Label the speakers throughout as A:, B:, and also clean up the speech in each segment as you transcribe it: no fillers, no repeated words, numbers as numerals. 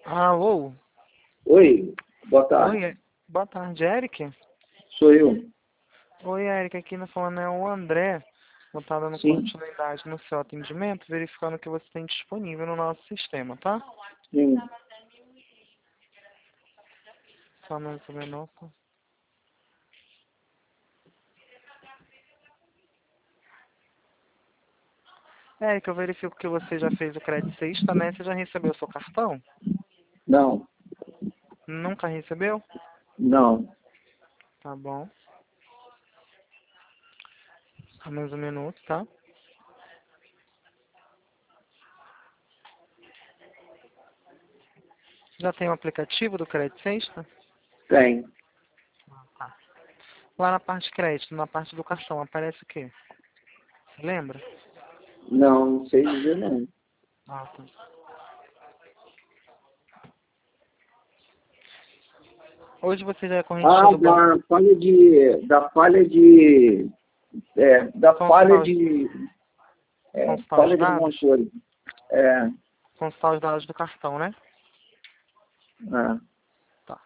A: Alô?
B: Oi, boa tarde.
A: Oi, boa tarde, Eric?
B: Sou eu.
A: Oi, Eric, aqui na falando é o André. Vou estar dando
B: Sim,
A: continuidade no seu atendimento, verificando o que você tem disponível no nosso sistema, tá?
B: sim.
A: Só mais um minuto. Eric, eu verifico que você já fez o crédito sexta, né? Você já recebeu o seu cartão?
B: Não,
A: Nunca recebeu?
B: não.
A: Tá bom. Só mais um minuto, tá? Já tem o aplicativo do crédito sexta?
B: Tem.
A: Tá. Lá na parte de crédito, na parte do cartão, aparece o quê? Você lembra?
B: Não sei dizer não.
A: Ah, tá. Hoje você já é correntistas
B: Ah,
A: do banco constar os, constar os
B: falha de alguma
A: dados?
B: coisa. É,
A: Constar os dados do cartão, né?
B: é.
A: Tá.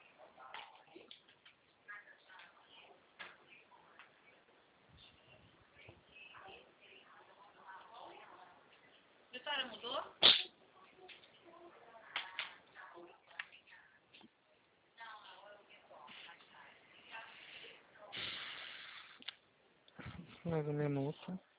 A: Mais um minuto.